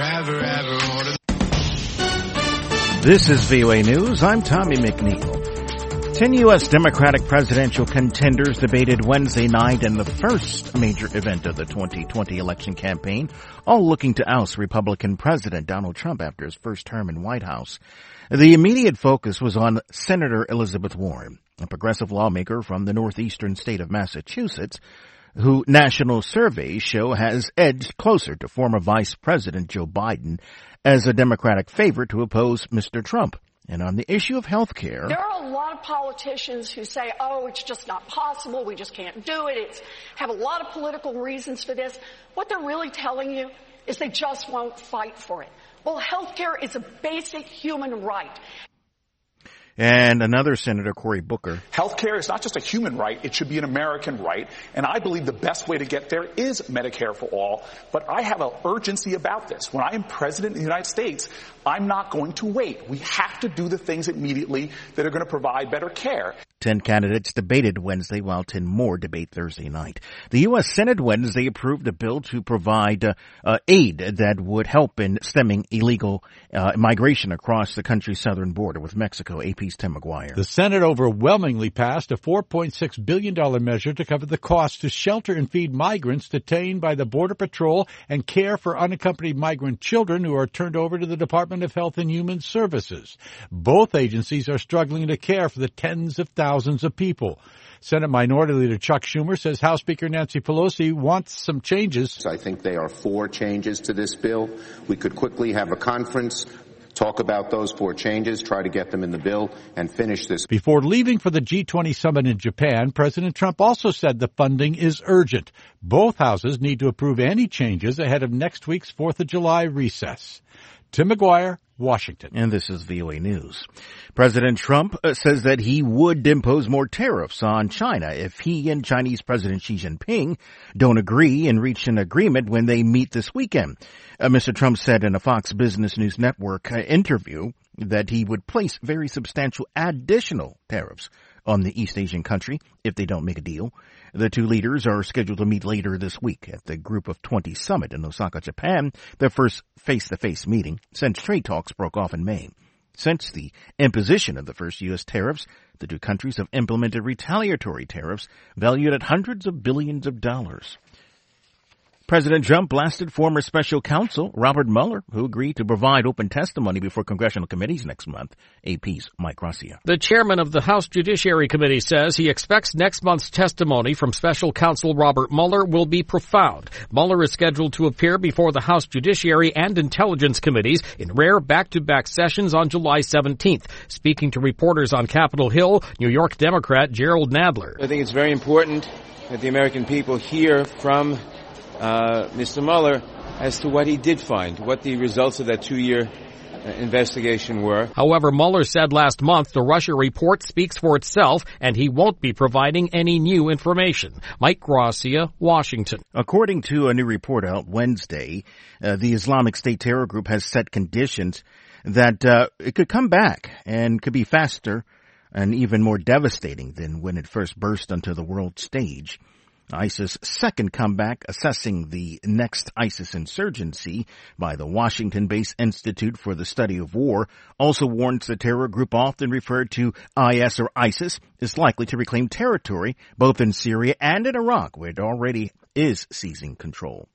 ever, ever order. This is VOA News. I'm Tommy McNeil. 10 U.S. Democratic presidential contenders debated Wednesday night in the first major event of the 2020 election campaign, all looking to oust Republican President Donald Trump after his first term in White House. The immediate focus was on Senator Elizabeth Warren, a progressive lawmaker from the northeastern state of Massachusetts, who national surveys show has edged closer to former Vice President Joe Biden as a Democratic favorite to oppose Mr. Trump. And on the issue of health care, there are a lot of politicians who say, oh, it's just not possible, we just can't do it, have a lot of political reasons for this. What they're really telling you is they just won't fight for it. Well, health care is a basic human right. And another Senator, Cory Booker. Healthcare is not just a human right, it should be an American right. And I believe the best way to get there is Medicare for all. But I have an urgency about this. When I am president of the United States, I'm not going to wait. We have to do the things immediately that are going to provide better care. 10 candidates debated Wednesday, while 10 more debate Thursday night. The U.S. Senate Wednesday approved a bill to provide aid that would help in stemming illegal migration across the country's southern border with Mexico. AP's Tim McGuire. The Senate overwhelmingly passed a $4.6 billion measure to cover the cost to shelter and feed migrants detained by the Border Patrol and care for unaccompanied migrant children who are turned over to the Department of Health and Human Services. Both agencies are struggling to care for the tens of thousands of people. Senate Minority Leader Chuck Schumer says House Speaker Nancy Pelosi wants some changes. I think there are 4 changes to this bill. We could quickly have a conference, talk about those 4 changes, try to get them in the bill, and finish this. Before leaving for the G20 summit in Japan, President Trump also said the funding is urgent. Both houses need to approve any changes ahead of next week's 4th of July recess. Tim McGuire, Washington. And this is VOA News. President Trump says that he would impose more tariffs on China if he and Chinese President Xi Jinping don't agree and reach an agreement when they meet this weekend. Mr. Trump said in a Fox Business News Network interview that he would place very substantial additional tariffs on the East Asian country if they don't make a deal. The two leaders are scheduled to meet later this week at the Group of 20 summit in Osaka, Japan, their first face-to-face meeting since trade talks broke off in May. Since the imposition of the first U.S. tariffs, the two countries have implemented retaliatory tariffs valued at hundreds of billions of dollars. President Trump blasted former special counsel Robert Mueller, who agreed to provide open testimony before congressional committees next month. AP's Mike Rossio. The chairman of the House Judiciary Committee says he expects next month's testimony from special counsel Robert Mueller will be profound. Mueller is scheduled to appear before the House Judiciary and Intelligence Committees in rare back-to-back sessions on July 17th. Speaking to reporters on Capitol Hill, New York Democrat Gerald Nadler. I think it's very important that the American people hear from Mr. Mueller as to what he did find, what the results of that 2-year investigation were. However, Mueller said last month the Russia report speaks for itself and he won't be providing any new information. Mike Gracia, Washington. According to a new report out Wednesday, the Islamic State terror group has set conditions that it could come back and could be faster and even more devastating than when it first burst onto the world stage. ISIS' second comeback, assessing the next ISIS insurgency by the Washington-based Institute for the Study of War, also warns the terror group, often referred to IS or ISIS, is likely to reclaim territory both in Syria and in Iraq, where it already is seizing control.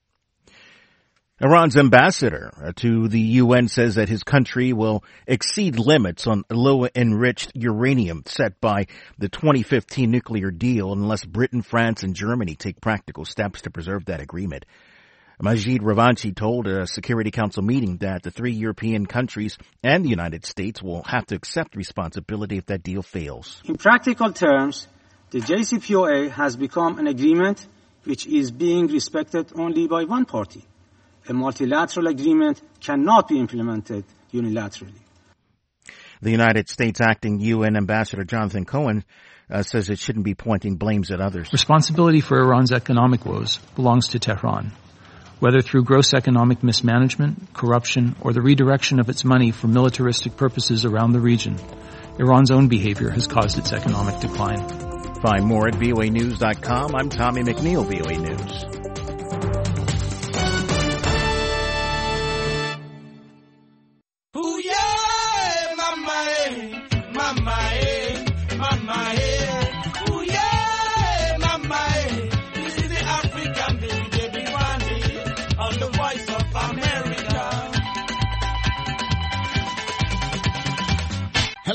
Iran's ambassador to the UN says that his country will exceed limits on low-enriched uranium set by the 2015 nuclear deal unless Britain, France, and Germany take practical steps to preserve that agreement. Majid Ravanchi told a Security Council meeting that the 3 European countries and the United States will have to accept responsibility if that deal fails. In practical terms, the JCPOA has become an agreement which is being respected only by one party. A multilateral agreement cannot be implemented unilaterally. The United States acting UN Ambassador Jonathan Cohen says it shouldn't be pointing blames at others. Responsibility for Iran's economic woes belongs to Tehran, whether through gross economic mismanagement, corruption, or the redirection of its money for militaristic purposes around the region. Iran's own behavior has caused its economic decline. Find more at voanews.com. I'm Tommy McNeil, VOA News.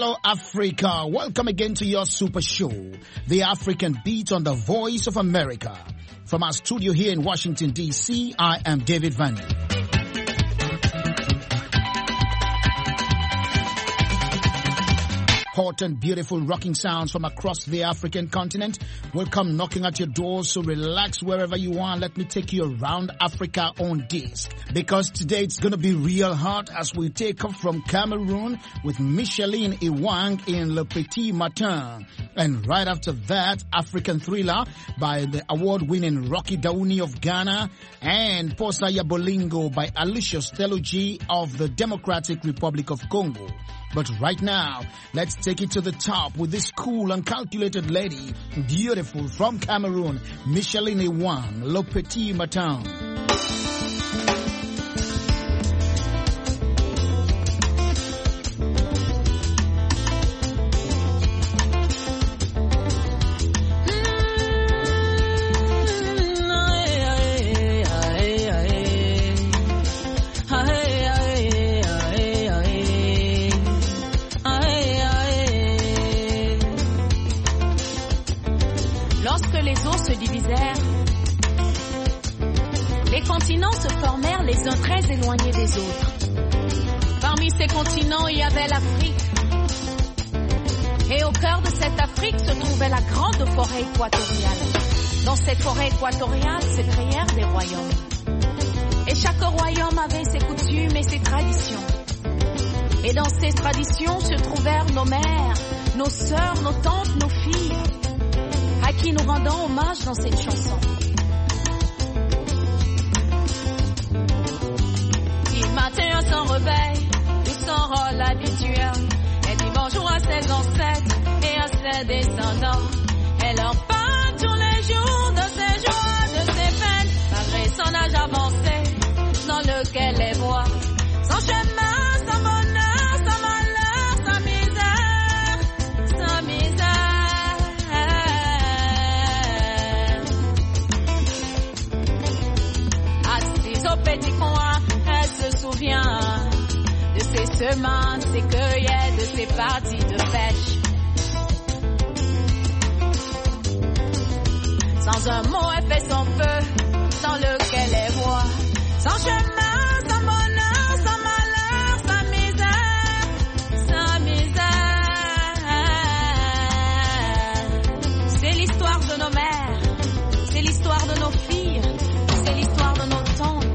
Hello, Africa. Welcome again to your super show, The African Beat on the Voice of America. From our studio here in Washington, D.C., I am David Vanny. Hot and beautiful rocking sounds from across the African continent will come knocking at your doors, so relax wherever you are. Let me take you around Africa on disc, because today it's going to be real hot as we take off from Cameroon with Micheline Iwang in Le Petit Matin. And right after that, African Thriller by the award-winning Rocky Daouni of Ghana and Posa Ya Bolingo by Alicia Steloji of the Democratic Republic of Congo. But right now, let's take it to the top with this cool and calculated lady, beautiful from Cameroon, Micheline Iwang, Le Petit Matin. Les continents se formèrent les uns très éloignés des autres. Parmi ces continents, il y avait l'Afrique. Et au cœur de cette Afrique se trouvait la grande forêt équatoriale. Dans cette forêt équatoriale se créèrent des royaumes. Et chaque royaume avait ses coutumes et ses traditions. Et dans ces traditions se trouvèrent nos mères, nos sœurs, nos tantes, nos filles, à qui nous rendons hommage dans cette chanson. Matin, on s'en réveille, tout son rôle habituel. Elle dit bonjour à ses ancêtres et à ses descendants. Elle leur parle tous les jours de ses joies, de ses peines, malgré son âge avancé, dans lequel elle voit son chemin, son bonheur, son malheur, sa misère, sa misère. Assise au petit coin, elle se souvient de ses semences, ses cueillettes, de ses parties de pêche. Sans un mot, elle fait son feu, dans lequel elle voit son chemin, son bonheur, son malheur, sa misère, sa misère. C'est l'histoire de nos mères, c'est l'histoire de nos filles, c'est l'histoire de nos tantes.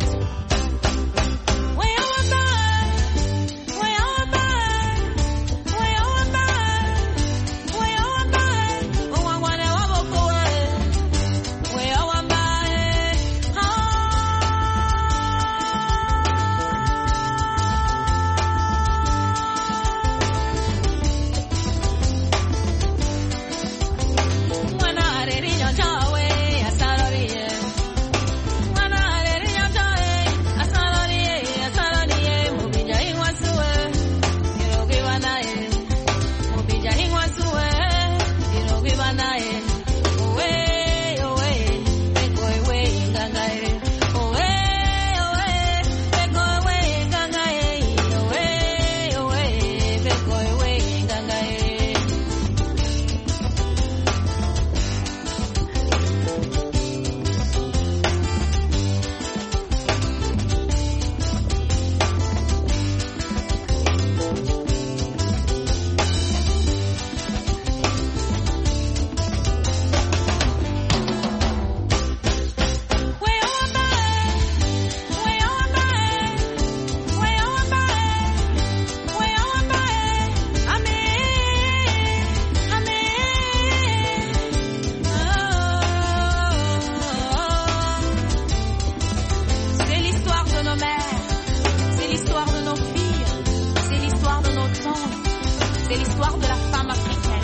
C'est l'histoire de la femme africaine.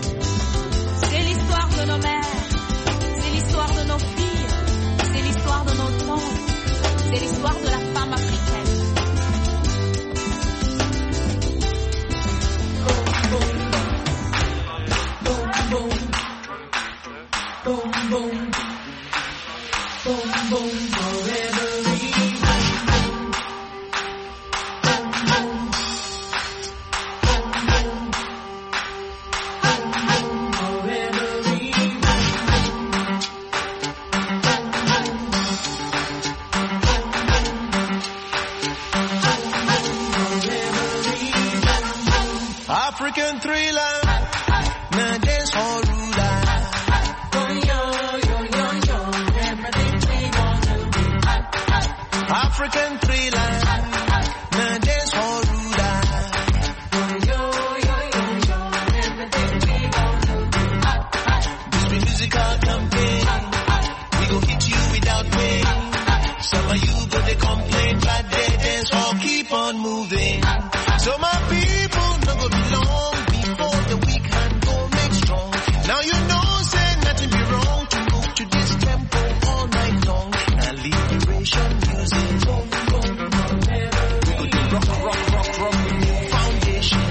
C'est l'histoire de nos mères, c'est l'histoire de nos filles, c'est l'histoire de boom. Boom, boom, for every African thriller, now dance hall ruler. Everything we gonna do. African thriller, now dance hall ruler. Everything we gonna do. This be musical campaign, we gon' hit you without pain. Some of you go to complain, but they dance hall keep on moving. So my people no go be long before the weak hand go make strong. Now you know say nothing be wrong to move to this tempo all night long. And liberation music. We go to rock foundation.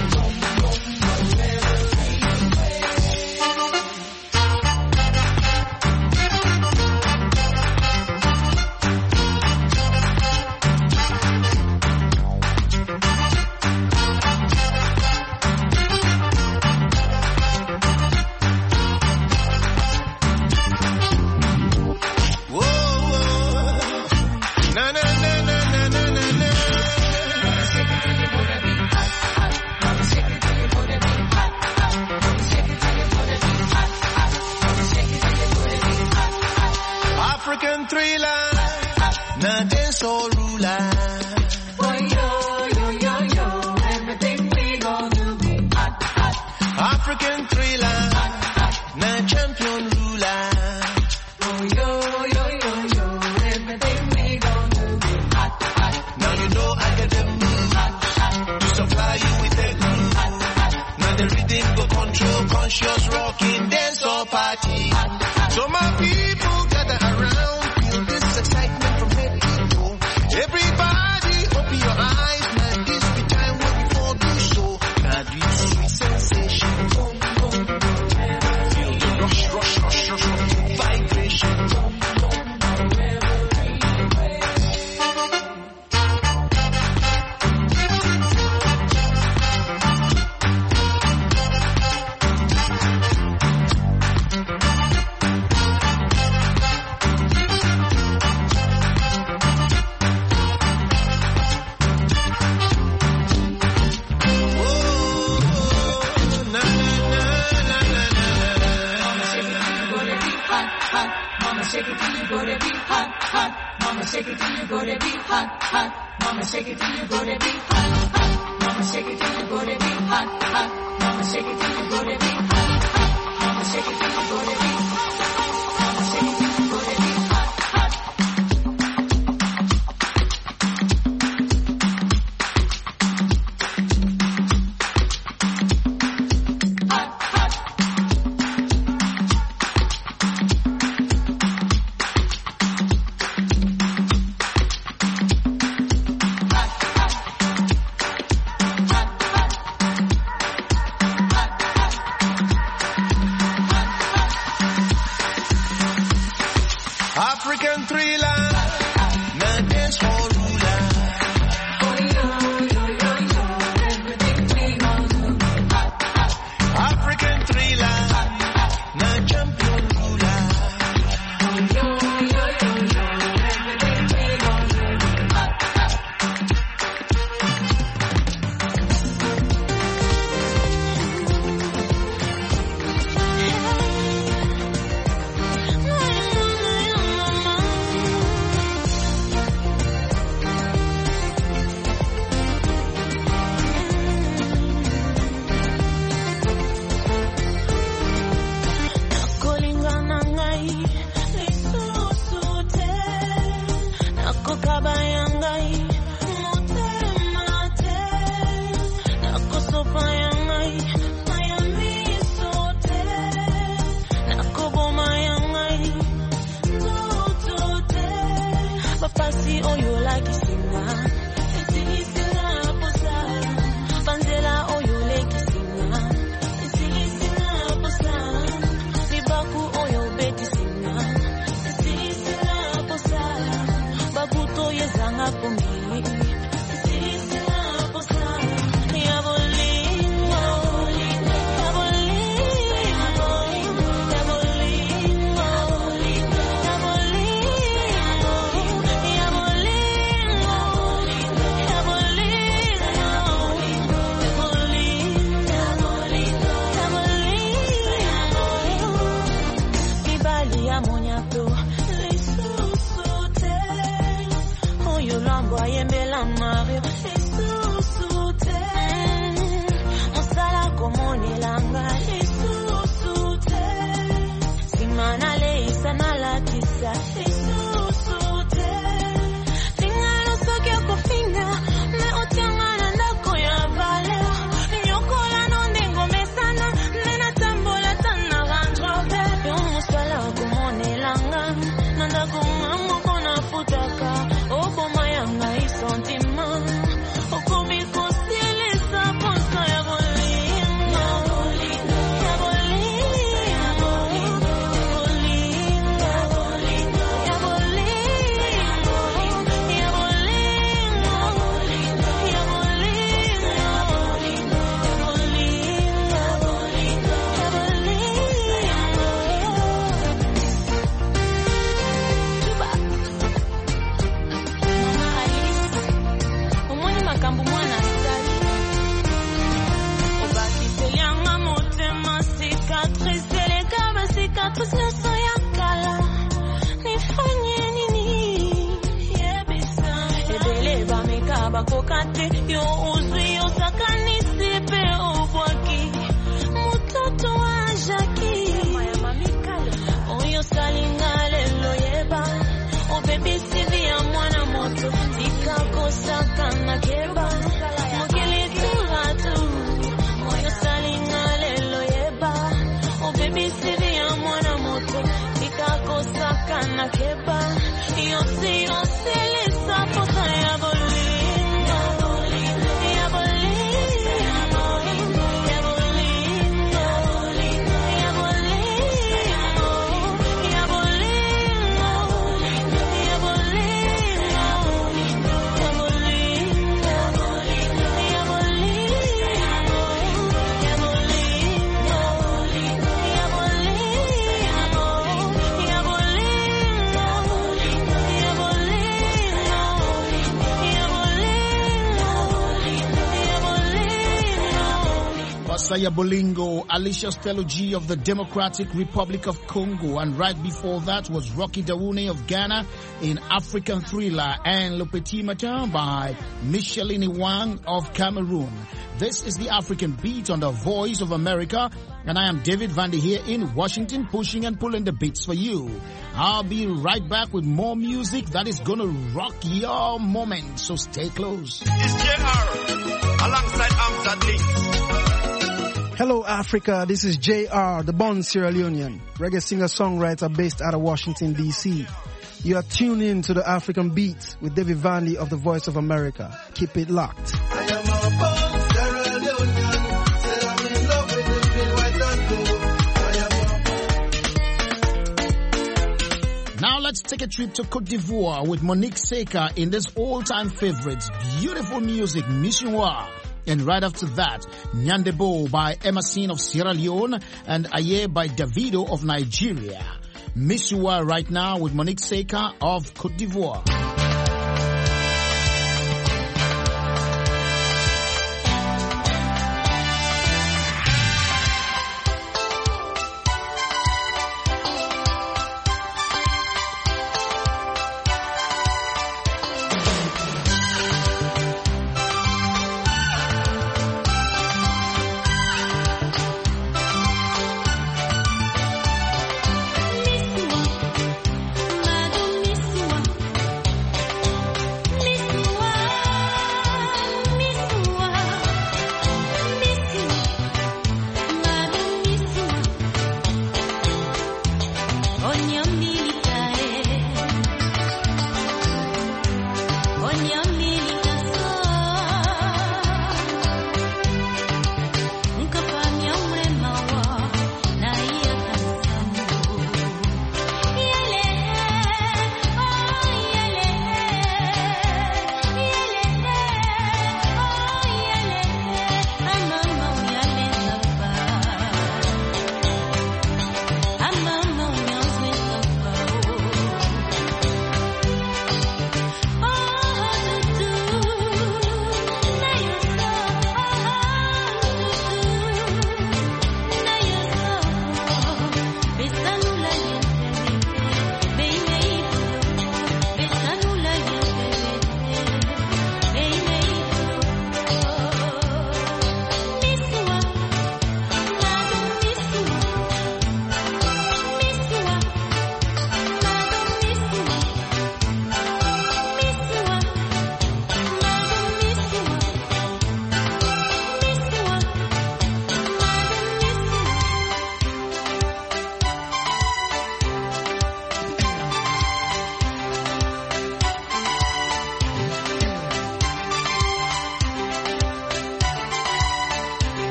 African thriller, now dance all ruler. Everything we gon' do. African thriller, now champion ruler. Everything we gon' do. Now you know I get the moves to supply you with the groove. Now the rhythm go control conscious rocking dance or party. So my people gather around, feel this excitement from head to toe. Everybody open your eyes, now this be time when we all do so. Now this sweet sensation, feel the rush, vibration. Mama shake it till you go to be hot, hot. Mama shake it till you go to be hot, hot. Mama shake it till you go to be hot, hot. Mama shake it till you go to be hot, hot. Mama shake it till you go to be hot, hot. Mama shake it till you go to be hot, hot. Mama shake it till you go to be hot, hot. African thriller, now dance hall ruler. Everything we gon' do. African thriller, now champion ruler. Everything we gon' ya monyato lisusute oyo lambo ayembela Mario lisusute mosala komonelanga lisusute simana leisa nalatisa lisusute tingalo soki okofinga me otiangana ndako ya vale nyokola nondengo mesana nena tambola tana ranjove yo mosala komonelanga nandako ngamoko na futaka oboma yanga isentima okomi kosielesa posa ya bolingo ya bolingo ya bakokate yo uzwi yo sakanisi pe obwaki mutoto wa Jackie oyo salinga lelo yeba obebisi vya mwana moto ikakosa na keba mokili turatu oyo salinga lelo yeba obebisi vya mwana moto ikakosa na keba yo si oselesa posa ya Saya Bolingo, Alicia Stelo G of the Democratic Republic of Congo, and right before that was Rocky Dawoune of Ghana in African Thriller, and Le Petit Matin by Micheline Wang of Cameroon. This is the African Beat on the Voice of America, and I am David Vandy here in Washington, pushing and pulling the beats for you. I'll be right back with more music that is gonna rock your moment, so stay close. It's JR alongside Amzad Links. Hello Africa, this is JR, the born Sierra Leonean, reggae singer-songwriter based out of Washington, D.C. You are tuned in to the African Beat with David Vandy of the Voice of America. Keep it locked. I am a born Sierra Leonean, said I'm in love with the green, white and gold. Now let's take a trip to Cote d'Ivoire with Monique Seka in this all-time favorite, beautiful music, Mishiwa. And right after that, Nyandebo by Emerson of Sierra Leone and Aye by Davido of Nigeria. Mishiwa right now with Monique Seka of Cote d'Ivoire.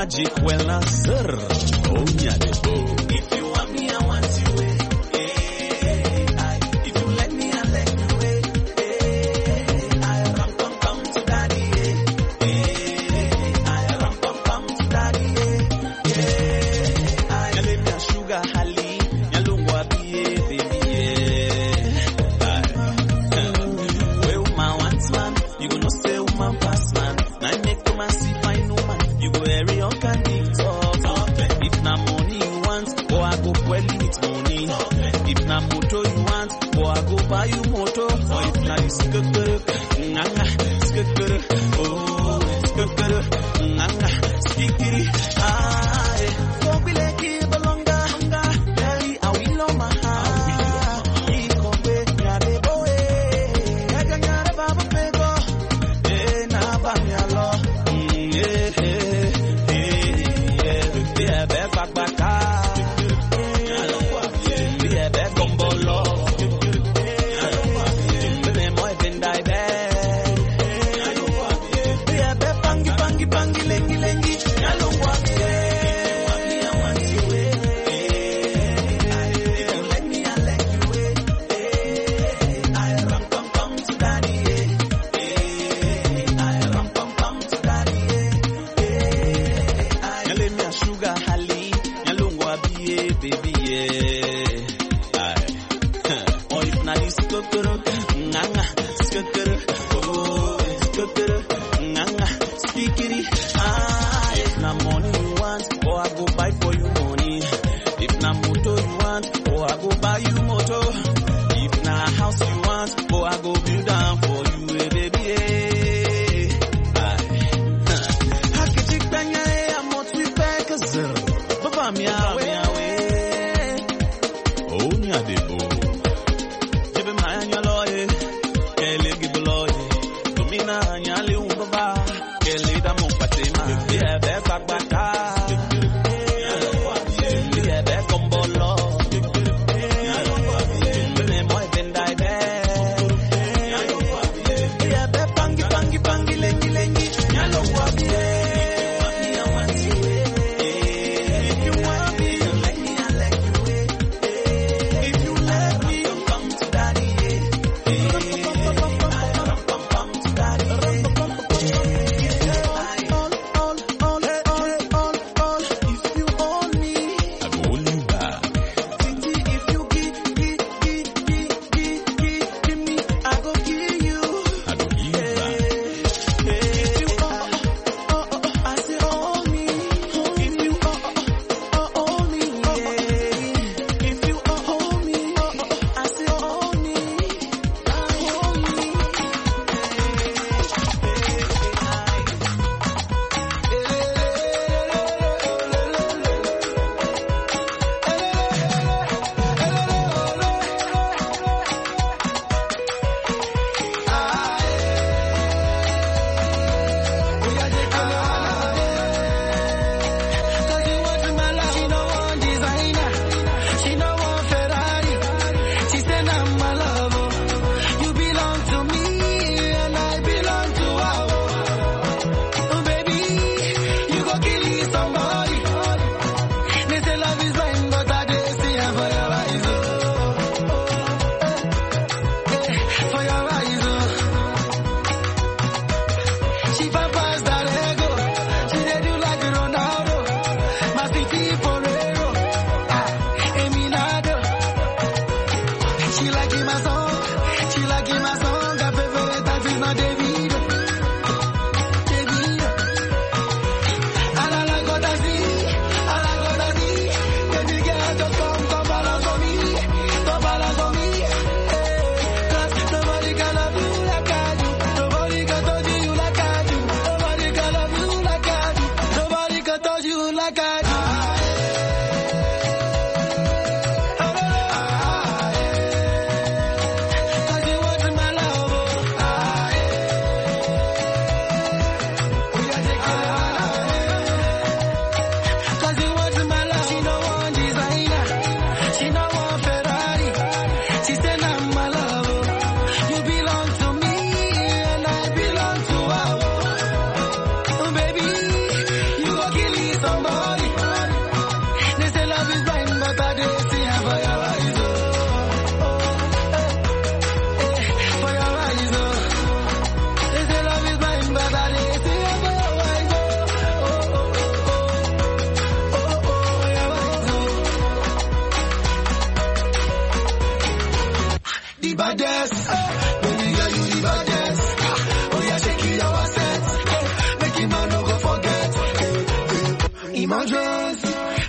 magic wellness, sir. Oh, yeah, if you want me, I want you. If you let me, I let you. I ram pam to daddy. I ram pam to daddy. I live the sugar hali, yalungwa baby. Well, my once man, you gonna say woman pass man. I make to my see fine woman. You go area on candy talk. If na money you want, emergency.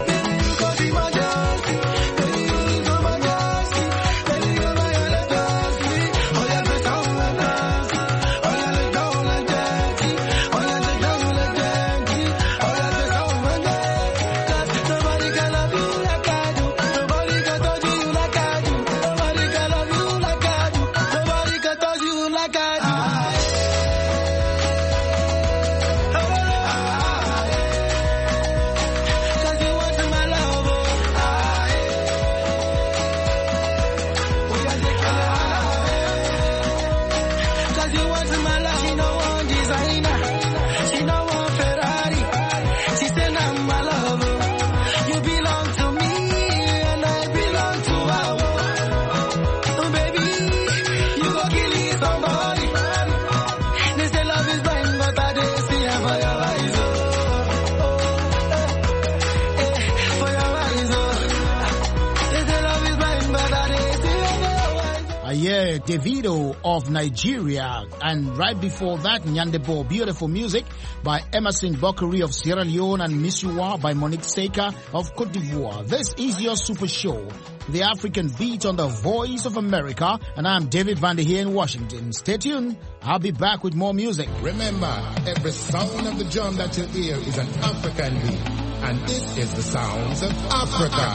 Davido of Nigeria, and right before that, Nyandebo, beautiful music by Emerson Bokari of Sierra Leone, and Misuwa by Monique Seka of Cote d'Ivoire. This is your Super Show, the African Beat on the Voice of America, and I'm David Vander here in Washington. Stay tuned. I'll be back with more music. Remember, every sound of the drum that you hear is an African beat, and this is the sounds of Africa.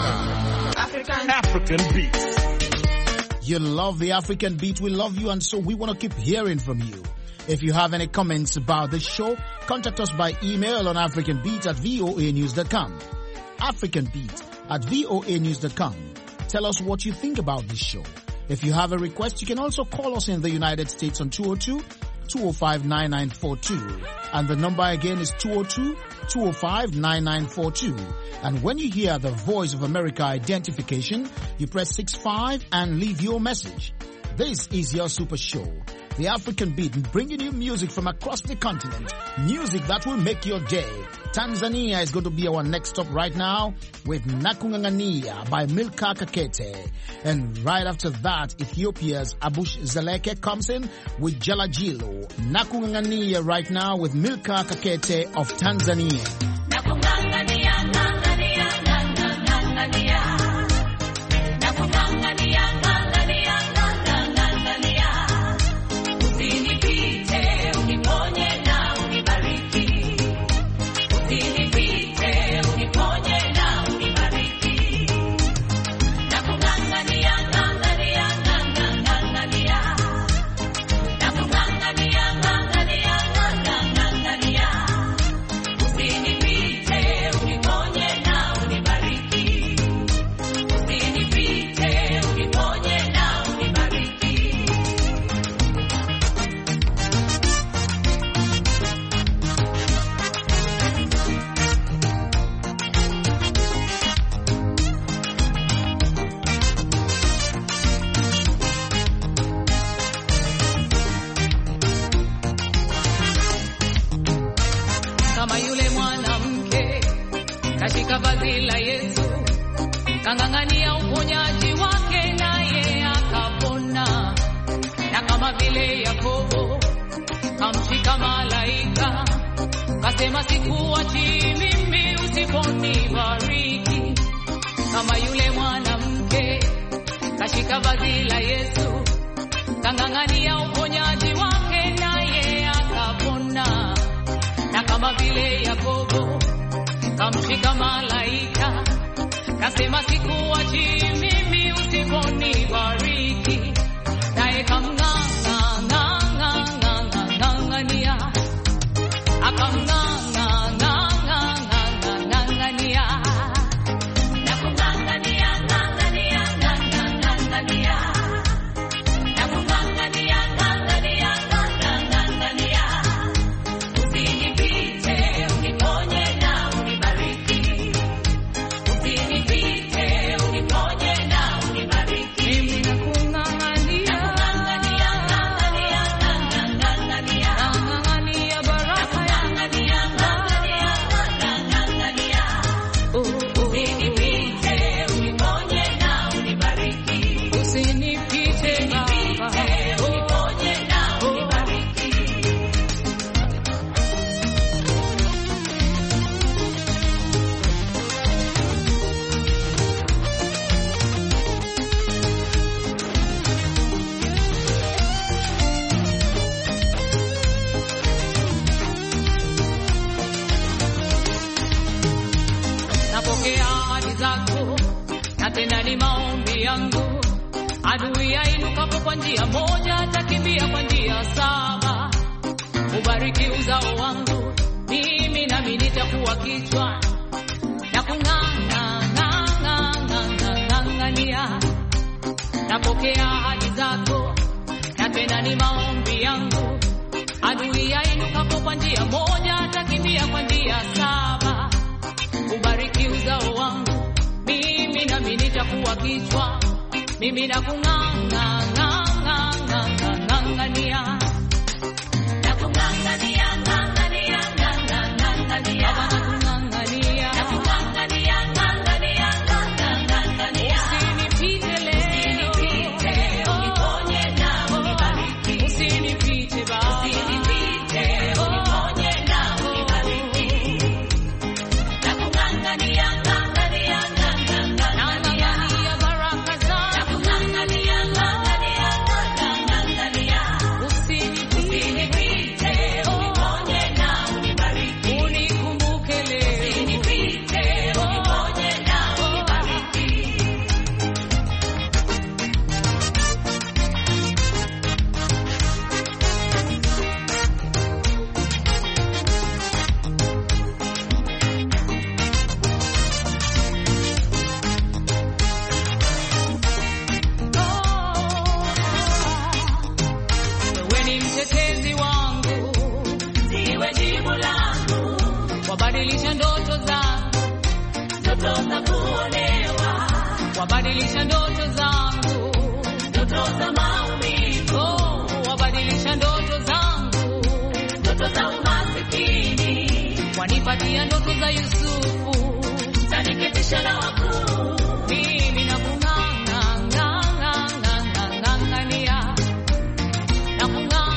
African Beats. You love the African Beat, we love you, and so we want to keep hearing from you. If you have any comments about the show, contact us by email on africanbeat@voanews.com. africanbeat@voanews.com. Tell us what you think about this show. If you have a request, you can also call us in the United States on 202-205-9942. And the number again is 202-205-9942. And when you hear the Voice of America identification, you press 65 and leave your message. This is your Super Show, the African Beat, bringing you music from across the continent, music that will make your day. Tanzania is going to be our next stop right now with Nakungangania by Milka Kakete. And right after that, Ethiopia's Abush Zeleke comes in with Jalajilo. Nakungangania right now with Milka Kakete of Tanzania. Nakungangania, ngangania, ngangania. Nakungangania, ngangania, ngangania. Usinipite, uniponye na unibariki. Usinipite, uniponye na unibariki. Nakungangania, ngangania, ngangania. Nakungangania, ngangania, ngangania. Usinipite, uniponye na unibariki. Usinipite, uniponye na unibariki. Kama yule mwanamke kashika vazi la Yesu, kang'ang'ania uponyaji wake naye akapona. Na kama vile Yakobo kamshika malaika, kasema sikuachi mimi usiponibariki. Kama yule mwanamke kashika vazi la Yesu, kang'ang'ania uponyaji wake naye akapona. Na kama vile Yakobo kamshika malaika, kasema sikuachi mimi usiponibariki. Naye kamng'ang'ania, akamng'ang'ania. Nakung'ang'ania, ng'ang'ania, ng'ang'ania. Nakung'ang'ania, ng'ang'ania, ng'ang'ania. Usinipite, uniponye na unibariki. Usinipite, tena ni maombi yangu, adui ainukapo kwa njia moja atakimbia kwa njia saba. Ubariki uzao wangu, mimi nami nitakuwa kichwa na kung'ang'ania. Napokea ahadi zako na tena ni maombi yangu, adui ainukapo kwa njia moja atakimbia kwa njia saba. Ubariki uzao wangu, mimi nami nitakuwa kichwa, mimi na kung'ang'ania. Wabadilisha ndoto zangu, ndoto za kuolewa. Wabadilisha ndoto zangu, ndoto za maumivu. Wabadilisha ndoto zangu, ndoto za umasikini. Wanipatia ndoto za Yusufu, zaniketisha na wakuu. Mimi na kung'ang'ania, na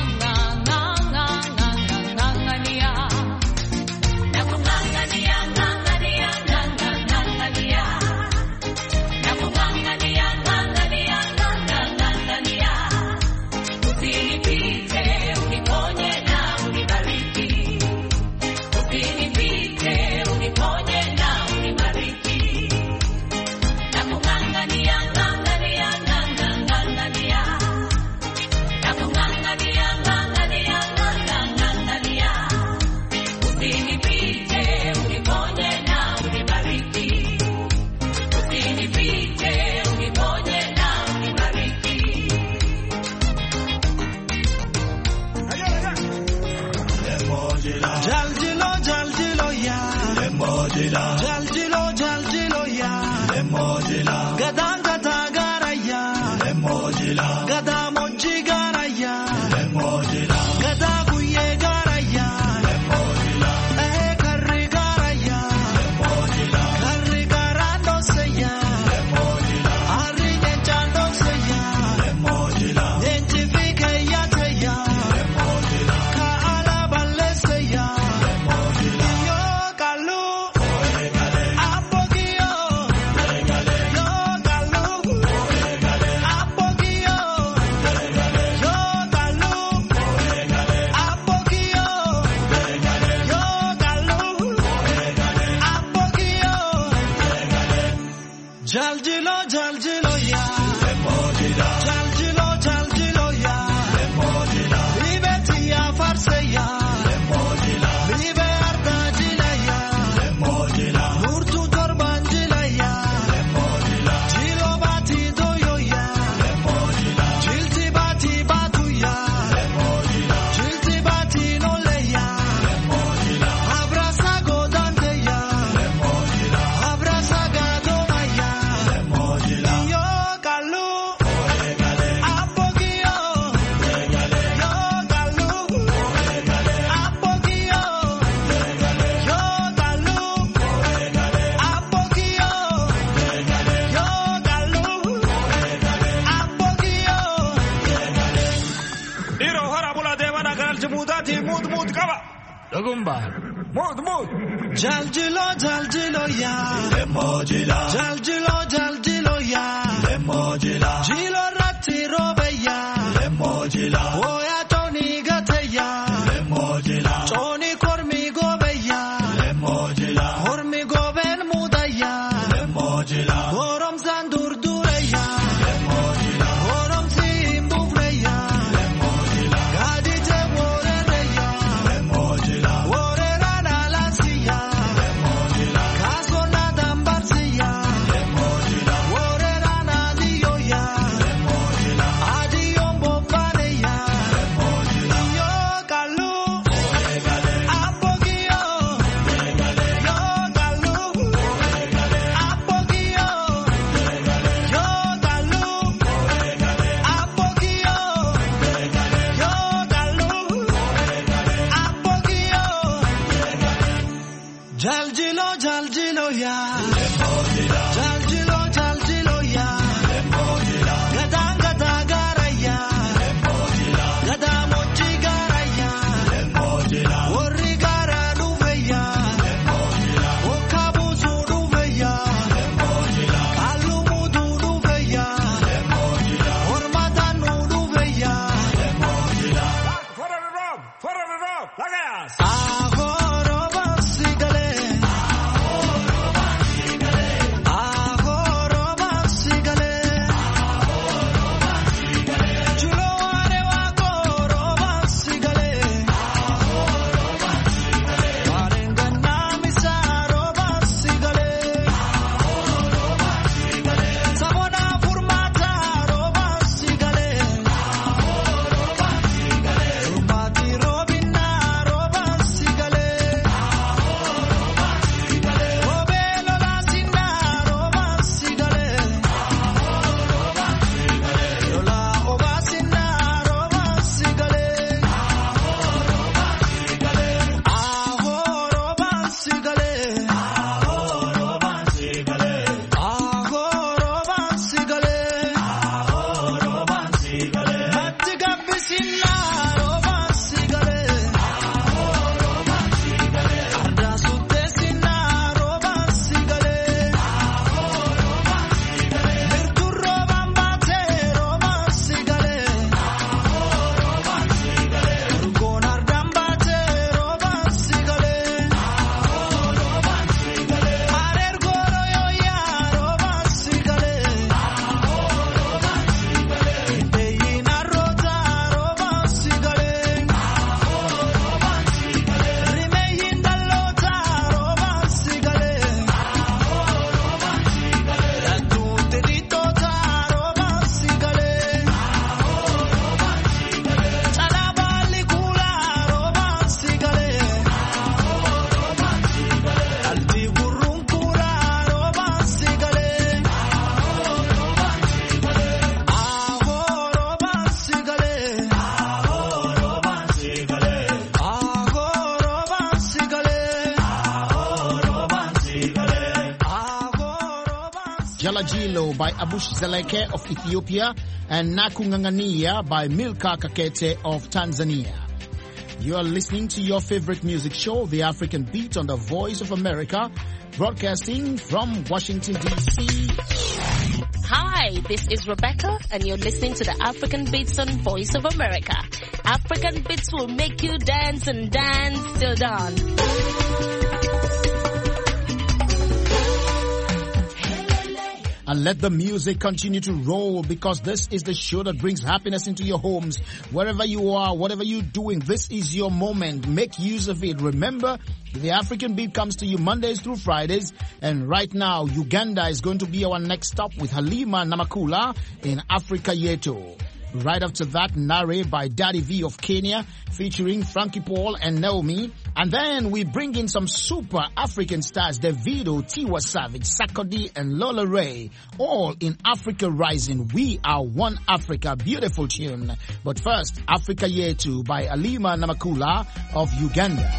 Jaljilo ya, jaljilo ya, jilo rati robe ya, oya toni gate ya, toni kormi gobe ya, kormi goben muda ya, gorom zandu Jaljilo, Jaljilo, ya. Jaljilo, Jaljilo, ya. Gada, gada, gara, ya. Gada, mochi, gara, ya. Ori, gara, duve, ya. Okabuzu, duve, ya. Kalumudu, duve, ya. Ormatanu, duve, ya. Fuera de rock, lagas. Jalajilo by Abush Zeleke of Ethiopia and Nakungangania by Milka Kakete of Tanzania. You are listening to your favorite music show, The African Beat, on the Voice of America, broadcasting from Washington, D.C. Hi, this is Rebecca, and you're listening to the African Beats on Voice of America. African Beats will make you dance and dance till dawn. And let the music continue to roll, because this is the show that brings happiness into your homes. Wherever you are, whatever you're doing, this is your moment. Make use of it. Remember, the African Beat comes to you Mondays through Fridays. And right now, Uganda is going to be our next stop with Halima Namakula in Africa Yetu. Right after that, Nare by Daddy V of Kenya, featuring Frankie Paul and Naomi. And then we bring in some super African stars, Davido, Tiwa Savage, Sarkodie, and Lola Ray, all in Africa Rising. We are one Africa. Beautiful tune. But first, Africa Yetu by Halima Namakula of Uganda.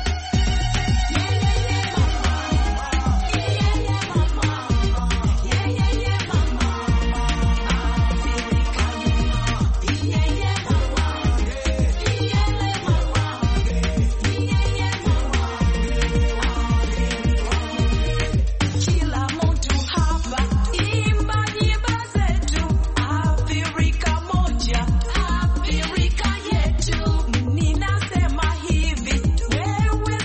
Afrika yetu, ninasema hivi, wewe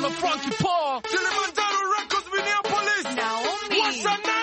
the Frankie Paul. Kilimanjaro Records, Minneapolis. Naomi. What's up, Nare?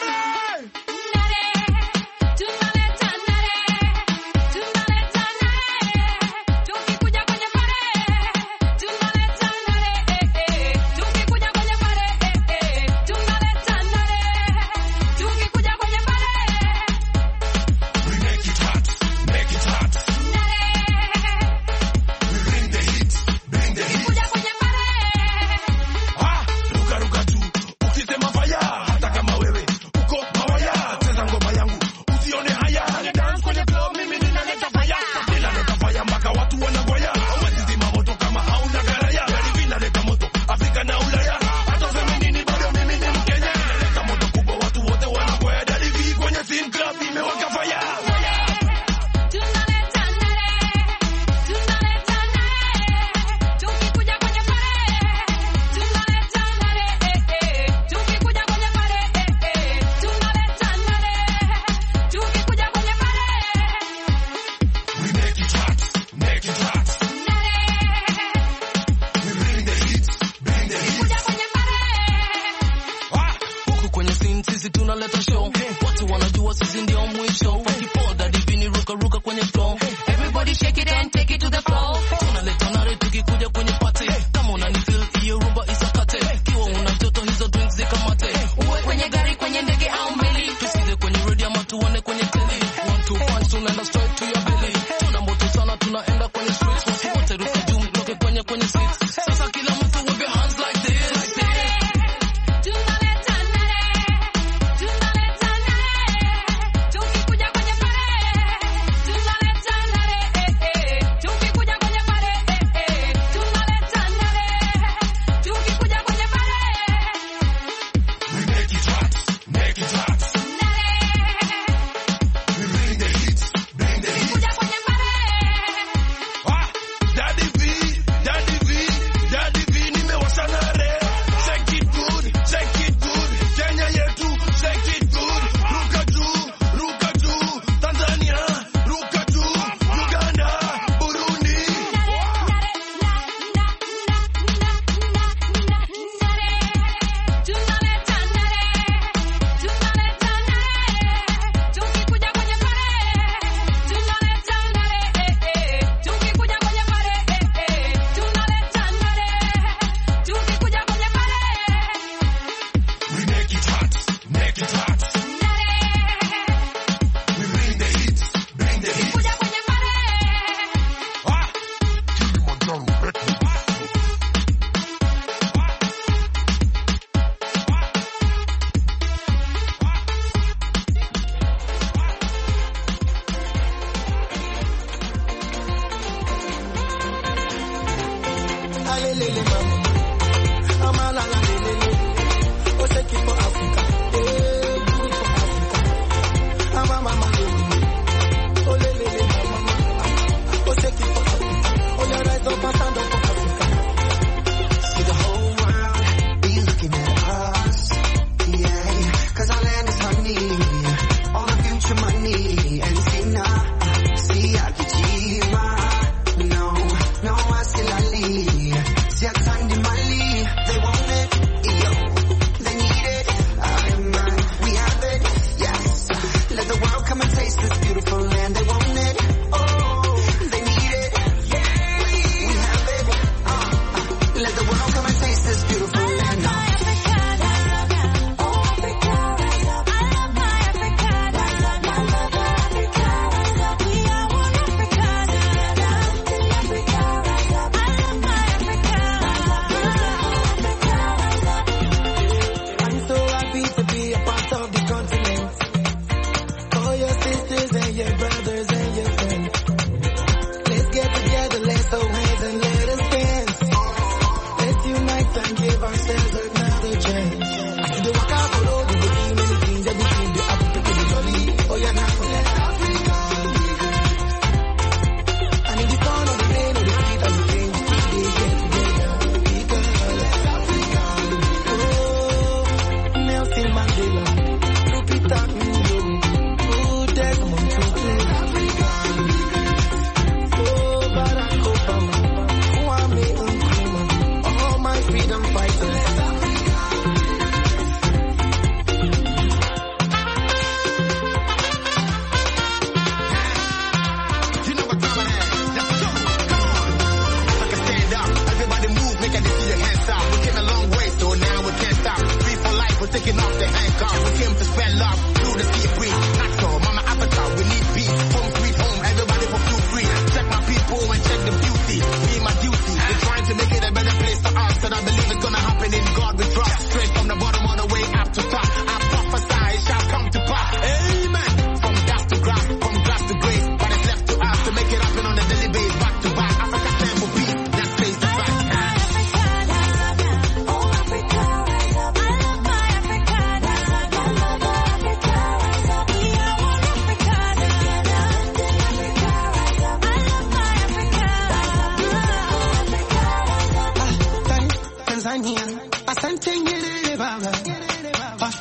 No, I still I leave. See, I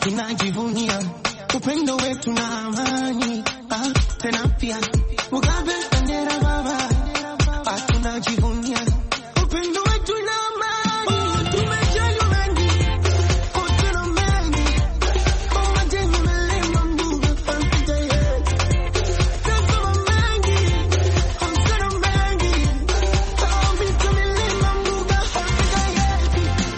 tunajivunia upendo wetu na amani, tena pia Mugabe bendera baba, tunajivunia upendo wetu na amani, tumejaliwa mengi, kutuna mengi, kama jeni melema mbuga fanta yetu, tazama mengi, kutuna mengi, kama vitu melema mbuga fanta yetu.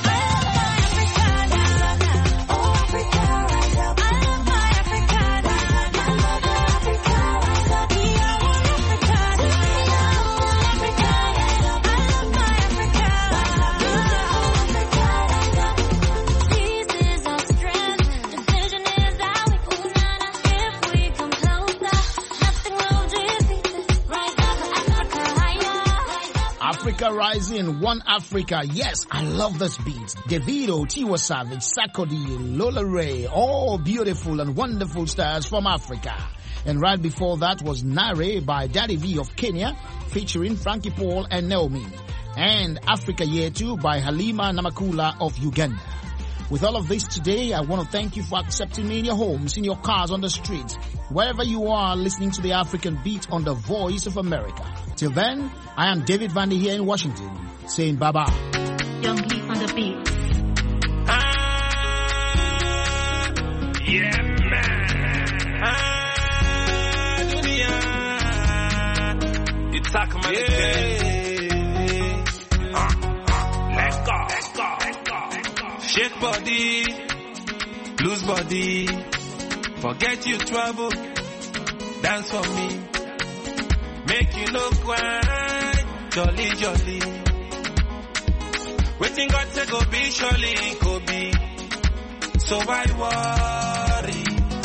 Africa Rising, One Africa. Yes, I love this beat. Davido, Tiwa Savage, Sarkodie, Lola Ray, all beautiful and wonderful stars from Africa. And right before that was Nare by Daddy V of Kenya, featuring Frankie Paul and Naomi. And Africa Year 2 by Halima Namakula of Uganda. With all of this today, I want to thank you for accepting me in your homes, in your cars, on the streets, wherever you are listening to the African Beat on the Voice of America. Till then, I am David Vandy here in Washington, saying bye-bye. Young Lee on the beat. Yeah, man. Dunia. It's Akman again. Let's go. Shake body, loose body. Forget your trouble. Dance for me. Make you look quite jolly, jolly. Waiting God to go be, surely it could be. So why worry?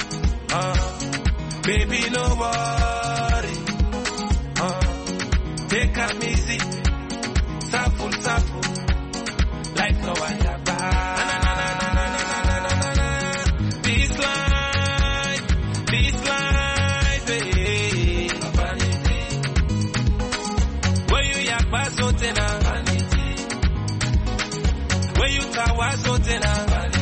Baby, no worry. Take a easy. Safu. Life no wonder bad. This life, eh. Where you yakba sotena, where you kawa sotena,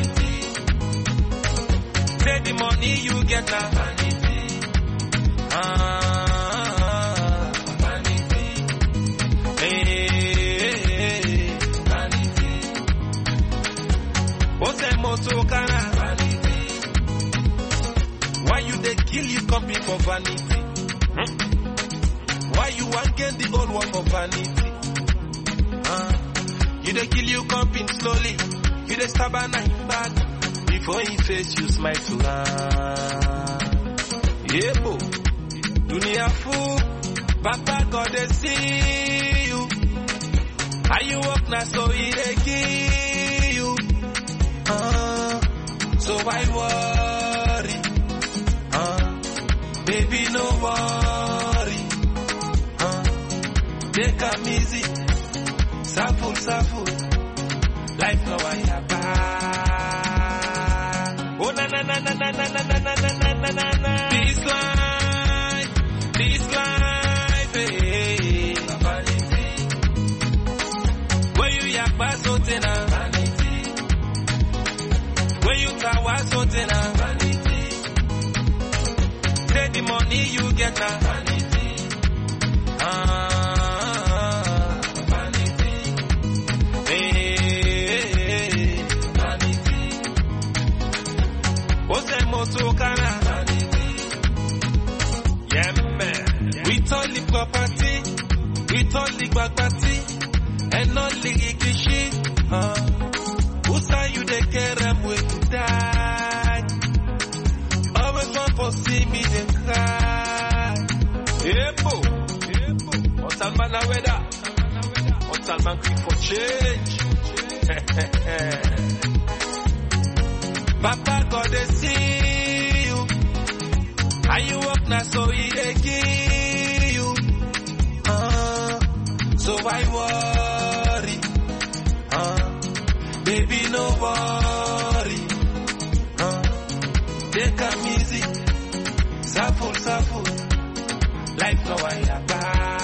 say the money you get now, why you they kill you company for vanity? Why you want get the old one for vanity? You they kill you company slowly. You they stab a knife back before he face you smile to yeah, bo. Dunia fool, Papa God they see you. How you walk now so he they kill you. So why worry? Baby, no worry. Take a easy. Safu. Life no wire bad. Oh na. This life, eh. Where you yakba sotena. Where you kawa sotena, vanity. Say the money you get now, vanity. Vanity. Hey, vanity. Ose moto kana, vanity. Yeah, man. We told the property, we told the bagbati, and not the ikishi. Who say you they care them when you die? Always want to see me they cry. Yepo. Otal man a weather. Otal man quick for change. Papa God they see you. How you walk now so he they kill you. So why worry? Baby, no worry. Take a easy. Safu. Life no wire bad.